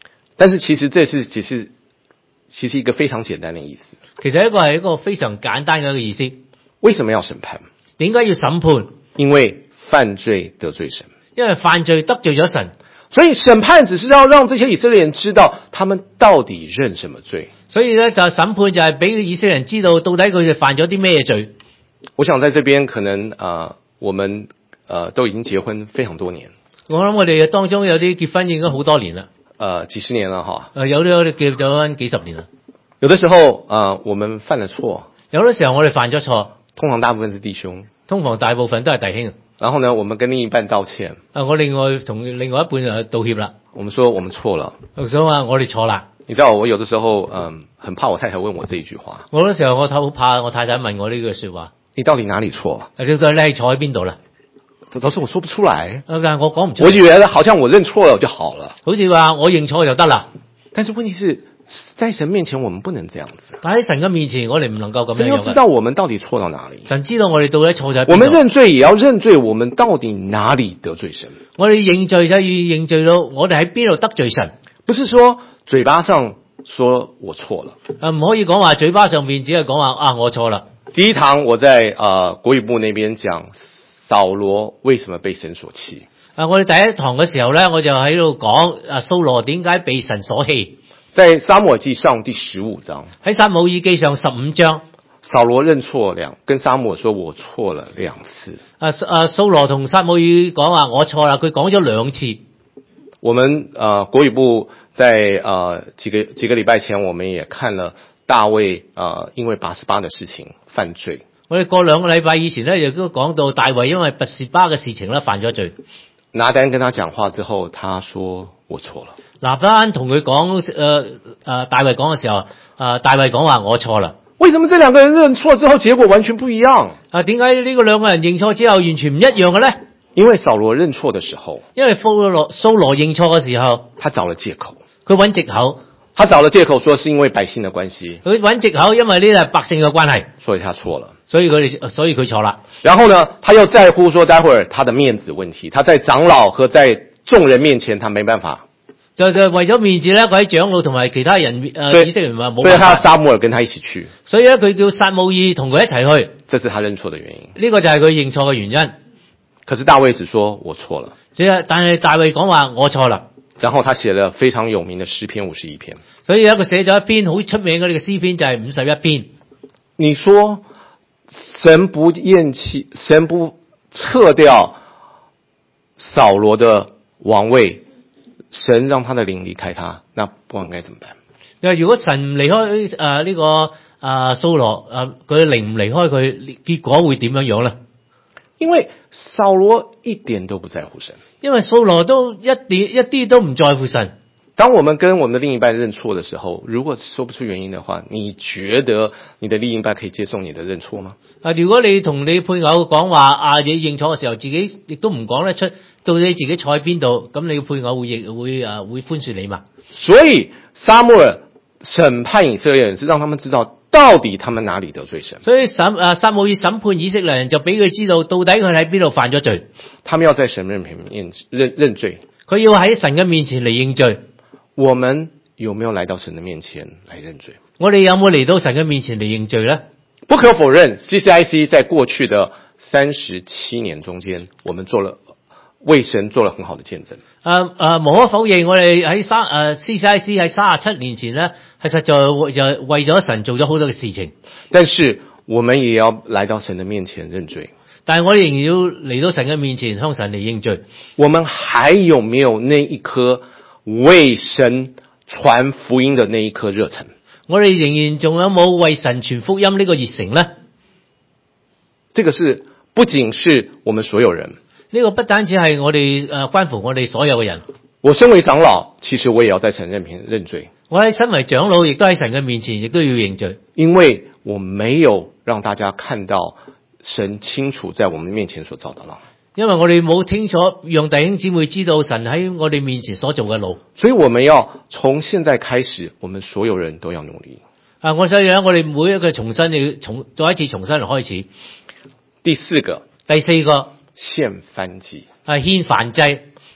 但是其實這是只是其實一個非常簡單的意思。 其實一個係一個非常簡單嘅一個意思。 為什麼要審判？ 點解要審判？ 因為犯罪得罪神。 因為犯罪得罪咗神。 所以審判只是要讓這些以色列人知道他們到底認什麼罪。 所以咧就審判就係俾以色列人知道到底佢哋犯咗啲咩罪。 我想在這邊可能啊、呃，我們呃都已經結婚非常多年。 我諗我哋當中有啲結婚已經好多年啦。 呃，幾十年了哈。 誒，有啲我哋結咗幾十年啦。 有的時候啊、呃，我們犯了錯。 有啲時候我哋犯咗錯。 通常大部分是弟兄。 通常大部分都係弟兄。 然後呢，我們跟另一半道歉。 啊，我另外同另外一半就道歉啦。 我們說我們錯了。 我想話我哋錯啦。 你知道我有的時候，嗯，很怕我太太問我這一句話。 我嗰時候我好怕我太太問我呢句說話。 你到底哪裡錯？ 你你係錯喺邊度啦？ 老師我說不出來。 但係我講唔出。 我覺得好像我認錯了就好了。 好似話我認錯就得啦。 但是問題是在神面前我們不能這樣子。 但喺神嘅面前我哋唔能夠咁樣。 神要知道我們到底錯到哪裡。 神知道我哋到底錯在邊度。 我們認罪也要認罪，我們到底哪裡得罪神？ 我哋認罪就要認罪到我哋喺邊度得罪神。 不是說嘴巴上說我錯了。 啊，唔可以講話嘴巴上面只係講話啊我錯啦。 第一堂我在呃國語部那邊講掃羅為什麼被神所棄。 啊，我哋第一堂嘅時候咧，我就喺度講啊掃羅點解被神所棄。 在撒母耳記上第十五章。 喺撒母耳記上十五章。 掃羅認錯兩，跟撒母耳說我錯了兩次。 啊啊掃羅同撒母耳講話我錯啦，佢講咗兩次。 我們呃國語部在呃幾個幾個禮拜前，我們也看了大衛呃因為拔示巴的事情犯罪。 我哋過兩個禮拜以前咧，亦都講到大衛因為拔示巴嘅事情咧犯咗罪。 拿單跟他講話之後，他說我錯了。 拿單同佢講誒誒大衛講嘅時候，啊大衛講話我錯啦。 為什麼這兩個人認錯之後結果完全不一樣？ 啊點解呢個兩個人認錯之後完全唔一樣嘅咧？ 因為掃羅認錯的時候， 因為掃羅掃羅認錯嘅時候， 他找了借口。 佢揾藉口。 他找了借口說是因為百姓的關係。 佢揾藉口，因為呢係百姓嘅關係， 所以他錯了。 所以佢哋，所以佢錯啦。 然後呢，他又在乎說，待會兒他的面子問題，他在長老和在眾人面前，他沒辦法。 就就為咗面子咧，佢喺長老同埋其他人誒、呃、以色列人話冇辦法。 所以他撒母耳跟他一起去。 所以咧，佢叫撒母耳同佢一齊去。 這是他認錯的原因。 呢個就係佢認錯嘅原因。 可是大衛只說我錯了。 即係，但係大衛講話我錯啦。 然後他寫了非常有名的詩篇五十一篇。 所以咧，佢寫咗一篇好出名嘅呢個詩篇，就係五十一篇。 你說神不厭棄，神不撤掉掃羅的王位，神讓他的靈離開他，那不管該怎麼辦？ 如果神唔離開誒呢、呃這個啊掃羅誒佢靈唔離開佢，結果會點樣樣咧？ 因為掃羅一點都不在乎神， 因為掃羅都一啲一啲都唔在乎神。 當我們跟我們的另一半認錯的時候，如果說不出原因的話，你覺得你的另一半可以接受你的認錯嗎？ 啊，如果你同你配偶講話啊，你認錯嘅時候，自己亦都唔講得出，到底自己錯喺邊度，咁你嘅配偶會亦會啊會寬恕你嘛？ 所以撒母耳審判以色列人，是讓他們知道到底他們哪裡得罪神。 所以審啊撒母耳審判以色列人，就俾佢知道到底佢喺邊度犯咗罪。 他們要在神面前認認認罪， 佢要喺神嘅面前嚟認罪。 我們有沒有來到神的面前來認罪？ 我哋有冇嚟到神嘅面前嚟認罪呢？ 不可否認 ，C C I C 在過去的三十七年中間，我們做了為神做了很好的見證。 啊啊，無可否認，我哋喺三誒 C C I C 喺三十七年前呢，係實在為就為咗神做咗好多嘅事情。 但是我們也要來到神的面前認罪。 但係我哋仍然要嚟到神嘅面前向神嚟認罪。 我們還有沒有那一顆為神傳福音的那一顆熱忱？ 我哋仍然仲有冇為神傳福音呢個熱誠呢？ 這個是不僅是我們所有人， 呢個不單止係我哋誒關乎我哋所有嘅人。 我身為長老，其實我也要在神面前認罪。 我喺身為長老，亦都喺神嘅面前，亦都要認罪， 因為我沒有讓大家看到神清楚在我們面前所造的路。 因為我哋冇清楚讓弟兄姊妹知道神喺我哋面前所做嘅路， 所以我們要從現在開始，我們所有人都要努力。 啊，我想讓我哋每一個重新要重再一次重新嚟開始。 第四個， 第四個獻燔祭。 啊，獻燔祭。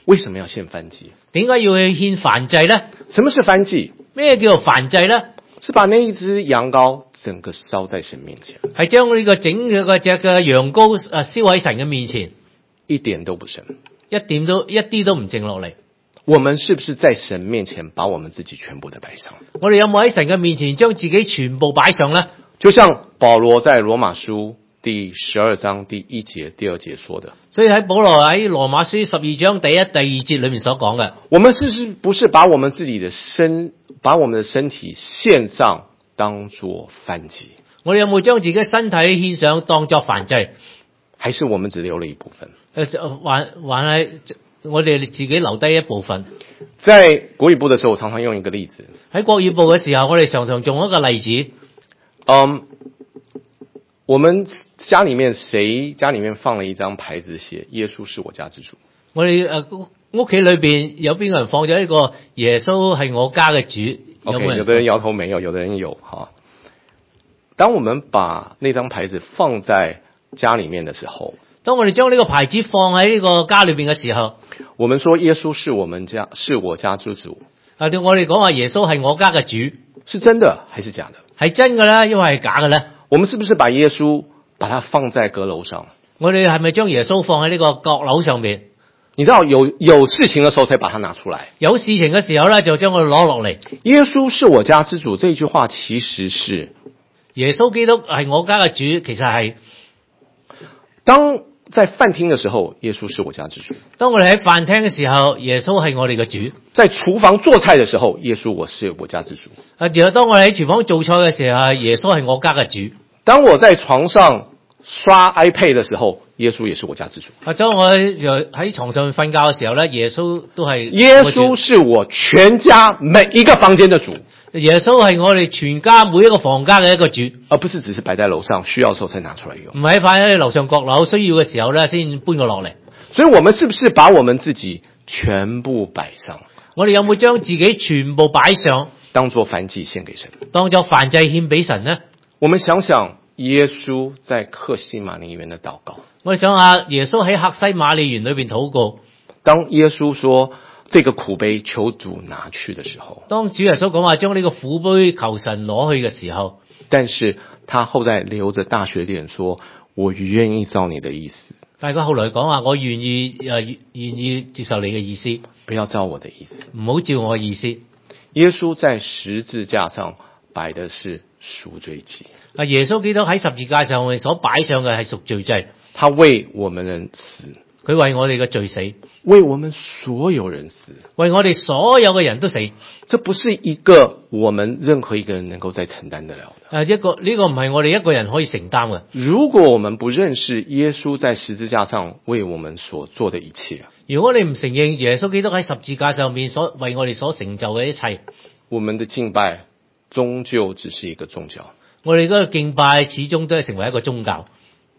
为什麼要獻燔祭？ 點解要去獻燔祭咧？ 什麼是燔祭？ 咩叫做燔祭咧？ 是把那一隻羊羔整個燒在神面前， 係將呢個整嘅隻嘅羊羔誒燒喺神嘅面前， 一點都不剩， 一點都一啲都唔剩落嚟。 我們是不是在神面前把我們自己全部的擺上？ 我哋有冇喺神嘅面前將自己全部擺上咧？ 就像保羅在羅馬書第十二章第一節、第二節說的， 所以喺保羅喺羅馬書十二章第一、第二節裏面所講嘅， 我們是是不是把我們自己的身，把我們的身體獻上，當作燔祭？ 我哋有冇將自己嘅身體獻上當作燔祭？ 還是我們只留了一部分？ 誒，還還係我哋自己留低一部分。 在國語部的時候，我常常用一個例子。 喺國語部嘅時候，我哋常常用一個例子。 嗯，我們家裏面誰家裏面放了一張牌子，寫耶穌是我家之主。 我哋誒屋企裏邊有邊個人放咗一個耶穌係我家嘅主？有冇人？ OK， 有的人搖頭沒有，有的人有哈。當我們把那張牌子放在家裏面的時候， 當我哋將呢個牌子放喺呢個家裏邊嘅時候， 我們說耶穌是我們家，是我家之主。 啊，我哋講話耶穌係我家嘅主， 是真的還是假的？ 係真嘅啦，因為係假嘅咧。 我們是不是把耶穌把它放在閣樓上？ 我哋係咪將耶穌放喺呢個閣樓上面？ 你知道有有事情的時候才把它拿出來， 有事情嘅時候咧就將佢攞落嚟。 耶穌是我家之主這句話其實是耶穌基督係我家嘅主，其實係當在飯廳的時候，耶穌是我家之主； 當我哋喺飯廳嘅時候，耶穌係我哋嘅主； 在廚房做菜的時候，耶穌我是我家之主。 啊，然後當我哋喺廚房做菜嘅時候，耶穌係我家嘅主。 當我在床上刷 iPad 的時候，耶穌也是我家之主。 啊，當我喺床上瞓覺嘅時候咧，耶穌都係耶穌是我全家每一個房間的主。 耶穌係我哋全家每一個房間嘅一個主， 而不是只是擺在樓上，需要的時候才拿出來用。 唔係擺喺樓上閣樓，需要嘅時候咧先搬個落嚟。 所以我們是不是把我們自己全部擺上？ 我哋有冇將自己全部擺上， 當作燔祭獻給神？ 當作燔祭獻俾神呢？ 我們想想耶穌在客西馬尼園的禱告。 我哋想下耶穌喺客西馬尼園裏邊禱告， 當耶穌說這個苦杯求主拿去的時候， 當主耶穌講話將呢個苦杯求神攞去嘅時候， 但是他後來流着大血臉說，我願意照你的意思。 但係佢後來講話，我願意誒願意接受你嘅意思， 不要照我的意思， 唔好照我嘅意思。 耶穌在十字架上擺的是贖罪祭。 啊，耶穌基督喺十字架上面所擺上嘅係贖罪祭， 他為我們人死， 佢為我哋嘅罪死， 為我們所有人死， 為我哋所有嘅人都死。 這不是一個我們任何一個人能夠再承擔得了的。 誒，一個呢個唔係我哋一個人可以承擔嘅。 如果我們不認識耶穌在十字架上為我們所做的一切， 如果你唔承認耶穌基督喺十字架上面所為我哋所成就嘅一切， 我們的敬拜終究只是一個宗教。 我哋嗰個敬拜始終都係成為一個宗教。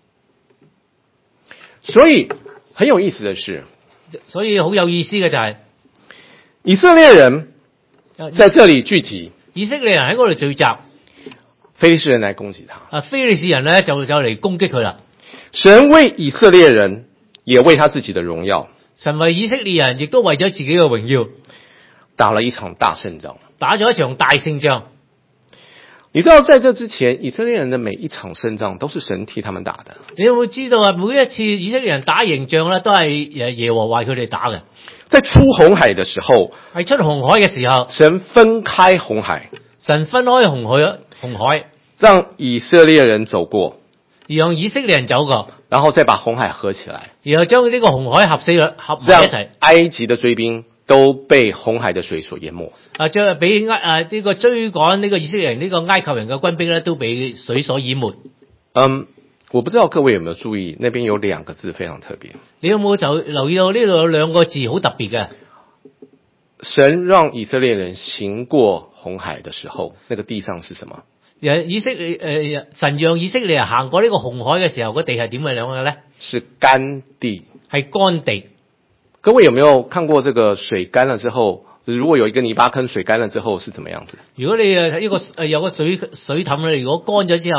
所以很有意思的是， 所以好有意思嘅就係、是、 以色列人在這裡聚集， 以色列人喺嗰度聚集， 非利士人來攻擊他。 啊，非利士人咧就就嚟攻擊佢啦。 神為以色列人，也為他自己的榮耀， 神為以色列人，亦都為咗自己嘅榮耀， 打了一場大勝仗， 打咗一場大勝仗。 你知道在這之前，以色列人的每一場勝仗都是神替他們打的。 你有冇知道啊？每一次以色列人打贏仗咧，都係誒耶和華佢哋打嘅。 在出紅海的時候， 係出紅海嘅時候， 神分開紅海， 神分開紅海，紅海讓以色列人走過， 而讓以色列人走過， 然後再把紅海合起來， 然後將呢個紅海合死咗，合埋一齊。 埃及的追兵都被紅海的水所淹沒。 啊，將俾埃誒呢個追趕呢個以色列人呢個埃及人嘅軍兵咧，都被水所淹沒。 嗯，我不知道各位有沒有注意，那邊有兩個字非常特別。 你有冇就留意到呢度有兩個字好特別嘅？ 神讓以色列人行過紅海的時候，那個地上是什麼？ 以色列誒、呃、神讓以色列人行過呢個紅海嘅時候，個地係點嘅樣嘅咧？ 是乾地， 係乾地。 各位有沒有看過這個水乾了之後，如果有一個泥巴坑，水乾了之後是怎麼樣子？ 如果你誒一個誒有個水水凼咧，如果乾咗之後，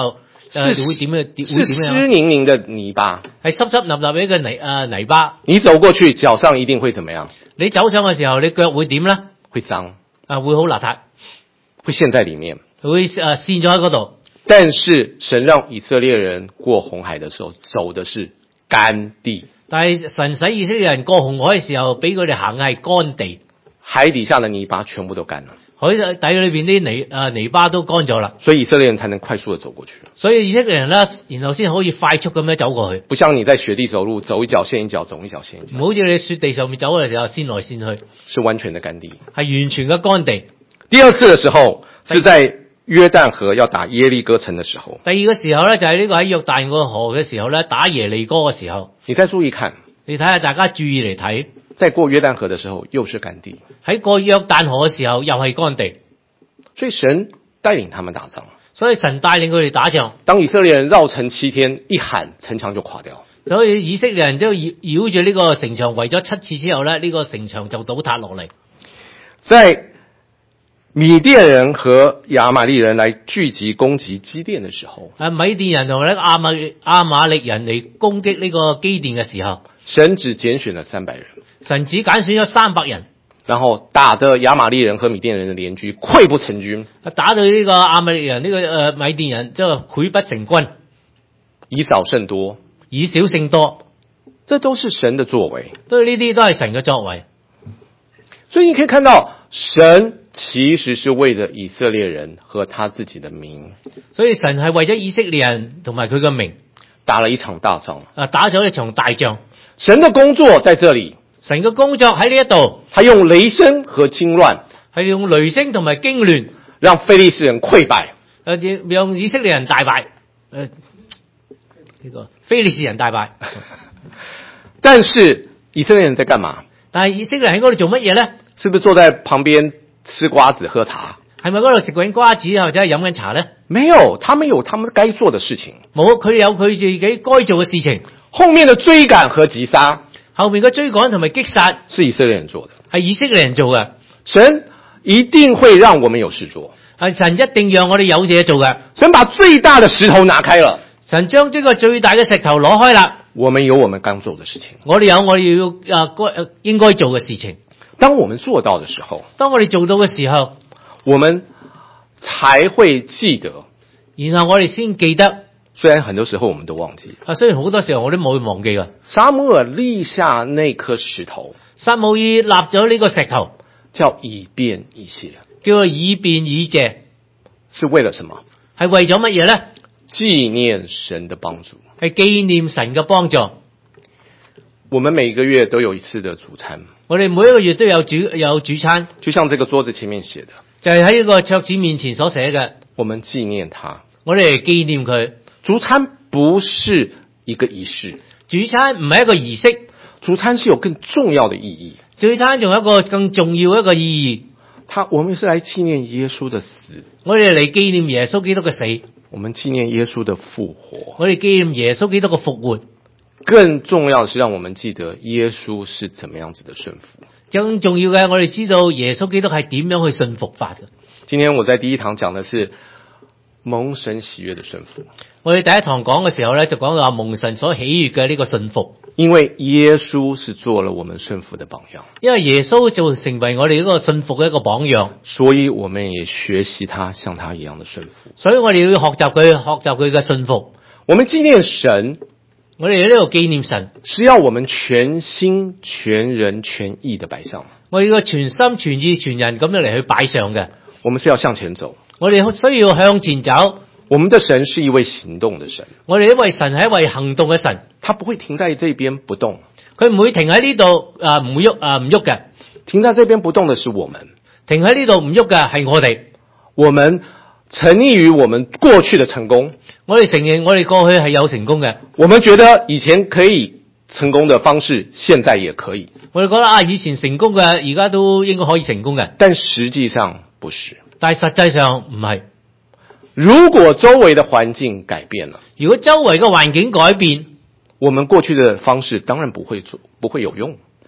誒是會點樣？會點是樣濕凝凝的泥巴， 係濕濕立立一個泥啊泥巴， 你走過去腳上一定會怎麼樣？ 你走上嘅時候，你腳會點咧？ 會髒， 啊，會好邋遢， 會陷在裡面。 會誒跣咗喺嗰度。 但是神讓以色列人過紅海的時候，走的是乾地。 但係神使以色列人過紅海嘅時候，俾佢哋行嘅係乾地， 海底下的泥巴全部都乾了， 海底裏邊啲泥啊泥巴都乾咗啦， 所以以色列人才能快速的走過去。 所以以色列人咧，然後先可以快速咁樣走過去， 不像你在雪地走路，走一腳陷一腳，走一腳陷一腳， 唔好似你雪地上面走嘅時候，先來先去， 是完全的乾地， 係完全嘅乾地。 第二次的時候是在約旦河要打耶利哥城的時候。 第二個時候咧，就係呢個喺約旦個河嘅時候咧，打耶利哥嘅時候。 你再注意看， 你睇下，大家注意嚟睇， 在過約旦河的時候又是乾地， 喺過約旦河嘅時候又係乾地， 所以神帶領他們打仗。 所以神帶領佢哋打仗。 當以色列人繞城七天，一喊城牆就垮掉。 所以以色列人都繞繞住呢個城牆圍咗七次之後咧，呢、這個城牆就倒塌落嚟。 在米甸人和亞瑪力人來聚集攻擊基甸的時候， 啊，米甸人同呢個亞瑪亞瑪力人嚟攻擊呢個基甸嘅時候， 神只揀選了三百人， 神只揀選咗三百人， 然後打得亞瑪力人和米甸人的聯軍潰不成軍， 打到呢個亞瑪力人呢、這個誒、呃、米甸人即係潰不成軍， 以少勝多， 以少勝多， 這都是神的作為， 所以呢啲都係神嘅作為。 所以你可以看到神其實是為了以色列人和他自己的名， 所以神係為咗以色列人同埋佢嘅名打了一場大仗， 啊，打咗一場大仗。 神的工作在這裡， 神嘅工作喺呢一度， 他用雷聲和驚亂， 係用雷聲同埋驚亂， 讓非利士人潰敗， 誒，讓以色列人大敗，誒、呃，呢、這個非利士人大敗。 但是以色列人在幹嘛？ 但係以色列人喺嗰度做乜嘢咧？ 是不是坐在旁邊吃瓜子喝茶？ 係咪嗰度食緊瓜子或者係飲緊茶咧？ 沒有，他們有他們該做的事情。 冇，佢哋有佢自己該做嘅事情。 後面的追趕和擊殺， 後面嘅追趕同埋擊殺是以色列人做的， 係以色列人做嘅。 神一定會讓我們有事做， 係神一定讓我哋有嘢做嘅。 神把最大的石頭拿開了， 神將呢個最大嘅石頭攞開啦。 我們有我們該做的事情， 我哋有我哋要啊該應該做嘅事情。 當我們做到的時候， 當我哋做到嘅時候， 我們才會記得。 然後我哋先記得， 雖然很多時候我們都忘記。 啊，雖然好多時候我都冇會忘記㗎。 撒母耳立下那顆石頭， 撒母耳立咗呢個石頭， 叫以便以謝， 叫做以便以謝， 是為了什麼？ 係為咗乜嘢咧？ 紀念神的幫助， 係紀念神嘅幫助。 我們每個月都有一次的主餐， 我哋每一個月都有主有主餐， 就像這個桌子前面寫的， 就係喺呢個桌子面前所寫嘅。 我們紀念他。 我哋嚟紀念佢。 主餐不是一個儀式， 主餐唔係一個儀式， 主餐是有更重要的意義。 主餐仲有一個更重要一個意義。 他我們是來紀念耶穌的死， 我哋嚟紀念耶穌基督嘅死， 我們紀念耶穌的復活。 我哋紀念耶穌基督嘅復活。 更重要的是讓我們記得耶穌是怎麼樣子的順服。 更重要嘅，我哋知道耶穌基督係點樣去順服法嘅。 今天我在第一堂講的是蒙神喜悅的順服。 我哋第一堂講嘅時候咧，就講到蒙神所喜悅嘅呢個順服。 因為耶穌是做了我們順服的榜樣， 因為耶穌就成為我哋一個順服嘅一個榜樣， 所以我們也學習他像他一樣的順服。 所以我哋要學習佢，學習佢嘅順服。 我們紀念神， 我哋喺呢度紀念神， 是要我們全心全人全意的擺上。 我哋要全心全意全人咁樣嚟去擺上嘅。 我們是要向前走， 我哋需要向前走。 我們的神是一位行動的神， 我哋一位神係一位行動嘅神， 他不會停在這邊不動， 佢唔會停喺呢度啊唔會喐啊唔喐嘅。 停在這邊不動的是我們， 停喺呢度唔喐嘅係我哋。 我們沉溺於我們過去的成功， 我哋承認我哋過去係有成功嘅， 我們覺得以前可以成功的方式，現在也可以。 我哋覺得啊以前成功嘅，而家都應該可以成功嘅， 但實際上不是。 但係實際上唔係。 如果周圍的環境改變了， 如果周圍嘅環境改變， 我們過去的方式當然不會做，不會有用。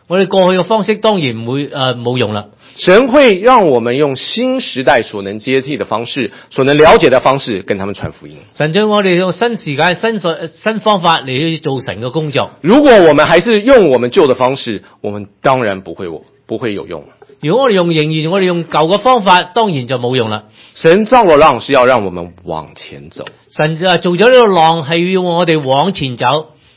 我哋過去嘅方式當然唔會誒冇用啦。 神會讓我們用新時代所能接替的方式，所能了解的方式，跟他們傳福音。 神將我哋用新時間、新新方法嚟去做神嘅工作。 如果我們還是用我們舊的方式，我們當然不會不會有用。 如果我哋用仍然我哋用舊嘅方法，當然就冇用啦。 神造了浪是要讓我們往前走。 神就做咗呢個浪係要我哋往前走。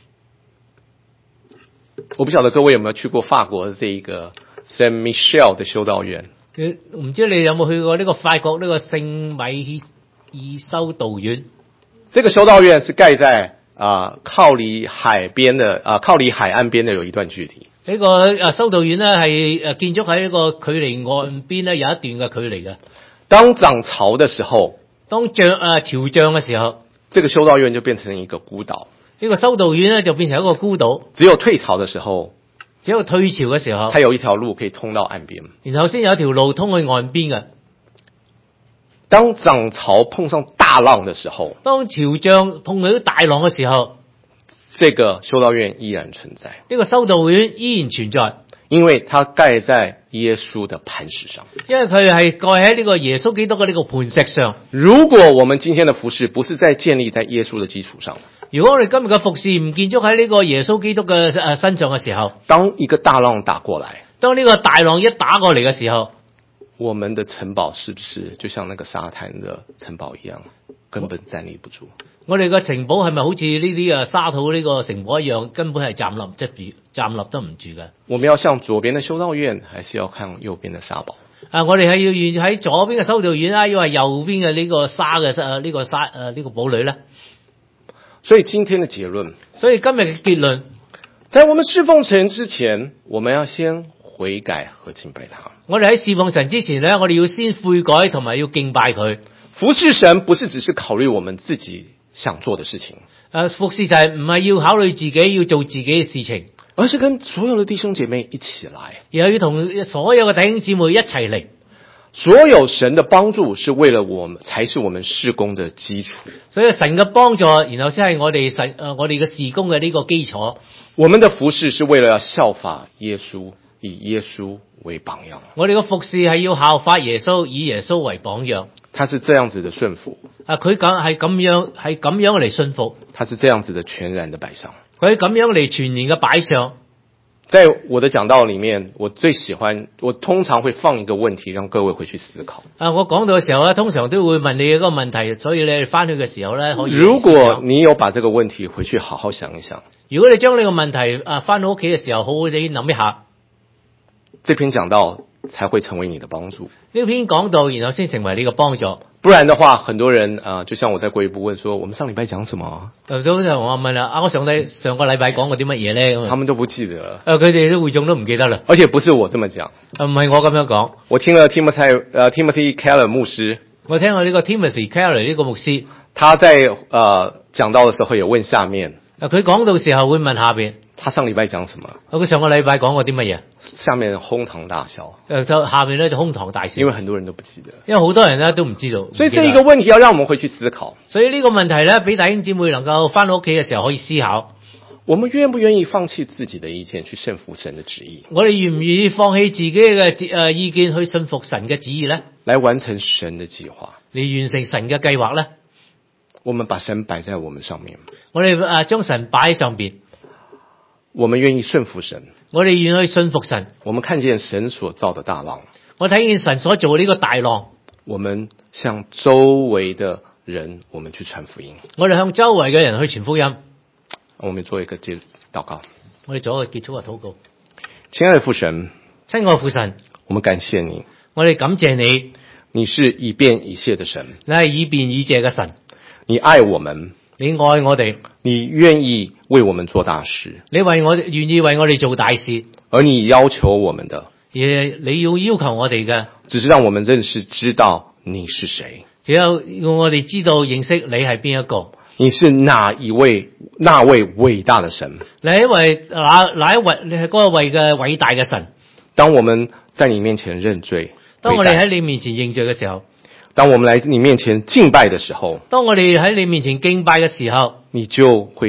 我不曉得各位有沒有去過法國的這一個 Saint Michel 的修道院？ 唔知你有冇去過呢個法國呢個聖米爾修道院？ 這個修道院是蓋在啊、呃、靠離海邊的啊、呃、靠離海岸邊的有一段距離。 呢個誒修道院咧係誒建築喺呢個距離岸邊咧有一段嘅距離嘅。 當漲潮的時候， 當漲誒潮漲嘅時候， 這個修道院就變成一個孤島。 呢個修道院咧就變成一個孤島。 只有退潮的時候， 只有退潮嘅時候， 才有一條路可以通到岸邊， 然後先有一條路通去岸邊嘅。 當漲潮碰上大浪的時候， 當潮漲碰到大浪嘅時候， 這個修道院依然存在。 呢個修道院依然存在， 因為它蓋在耶穌的磐石上。 因為佢係蓋喺呢個耶穌基督嘅呢個磐石上。 如果我們今天的服事不是在建立在耶穌的基礎上， 如果我哋今日嘅服事唔建築喺呢個耶穌基督嘅誒身上嘅時候， 當一個大浪打過來， 當呢個大浪一打過嚟嘅時候， 我們的城堡是不是就像那個沙灘的城堡一樣，根本站立不住？ 我哋嘅城堡係咪好似呢啲啊沙土呢個城堡一樣，根本係站立即住，站立都唔住嘅？ 我們要向左邊的修道院，還是要看右邊的沙堡？ 啊，我哋係要願喺左邊嘅修道院啊，抑或右邊嘅呢個沙嘅誒呢個沙誒呢、這個堡壘咧？ 所以今天的結論， 所以今日嘅結論， 在我們侍奉神之前，我們要先悔改和敬拜他。 我哋喺侍奉神之前咧，我哋要先悔改同埋要敬拜佢。 服侍神不是只是考慮我們自己想做的事情， 誒，服侍神唔係要考慮自己要做自己嘅事情， 而是跟所有的弟兄姐妹一起來， 然後要同所有嘅弟兄姊妹一齊嚟。 所有神的幫助是為了我們，才是我們事工的基礎。 所以神嘅幫助，然後先係我哋神誒我哋嘅事工嘅呢個基礎。 我們的服事是為了要效法耶穌，以耶穌為榜樣。 我哋嘅服事係要效法耶穌，以耶穌為榜樣。 他是這樣子的順服， 啊，佢講係咁樣，係咁樣嚟順服。 他是這樣子的全然的擺上。 佢咁樣嚟全然嘅擺上。 在我的講道裡面，我最喜歡，我通常會放一個問題，讓各位回去思考。 啊，我講到嘅時候咧，通常都會問你一個問題，所以你翻去嘅時候咧，可以。 如果你有把這個問題回去好好想一想， 如果你將呢個問題啊翻到屋企嘅時候，好好地諗一下， 這篇講道才會成為你的幫助。 呢篇講道，然後先成為你嘅幫助。 不然的話，很多人啊、呃，就像我在貴部問說，我們上禮拜講什麼？ 就都就我問啦，啊，我上禮上個禮拜講過啲乜嘢咧？ 他們都不記得了。 誒，佢哋都會眾都唔記得啦。 而且不是我這麼講， 唔係我咁樣講。 我聽了 Timothy 呃 Timothy Keller 牧師， 我聽過呢個 Timothy Keller 呢個牧師， 他在呃講道的時候有問下面， 啊，佢講到時候會問下邊。 他上禮拜講什麼？ 佢上個禮拜講過啲乜嘢？ 下面哄堂大笑。 誒，就下面咧就哄堂大笑。 因為很多人都不記得。 因為好多人咧都唔知道。 所以這一個問題要讓我們回去思考。 所以呢個問題咧，俾弟兄姊妹能夠翻到屋企嘅時候可以思考。 我們願不願意放棄自己的意見去順服神的旨意？ 我哋願唔願意放棄自己嘅誒意見去順服神嘅旨意咧？ 來完成神的計劃， 嚟完成神嘅計劃咧？ 我們把神擺在我們上面。 我哋誒將神擺喺上邊。 我們願意順服神， 我哋願意順服神。 我們看見神所造的大浪， 我睇見神所做呢個大浪。 我們向周圍的人，我們去傳福音。 我哋向周圍嘅人去傳福音。 我們做一個結禱告。 我哋做一個結束嘅禱告。 親愛的父神， 親愛父神， 我們感謝你。 我哋感謝你。 你是以便以謝的神。 你係以便以謝嘅神。 你愛我們。 你愛我哋， 你願意為我們做大事， 你為我願意為我哋做大事， 而你要求我們的， 而你要要求我哋嘅， 只是讓我們認識知道你是誰， 只有要我哋知道認識你係邊一個， 你是哪一位那位偉大的神， 你係一位哪哪一位，你係嗰位嘅偉大嘅神。 當我們在你面前認罪， 當我哋喺你面前認罪嘅時候， 當我們來你面前敬拜的時候， 當我哋喺你面前敬拜嘅時候， 你就會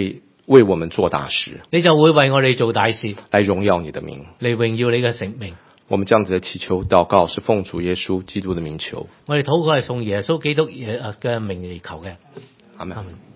为我們做大事， 你就會為我哋做大事， 來榮耀你的名。 嚟榮耀你嘅聖名。 我們這樣子的祈求禱告，是奉主耶穌基督的名求。 我哋禱告係奉耶穌基督嘅名嚟求嘅。 阿們。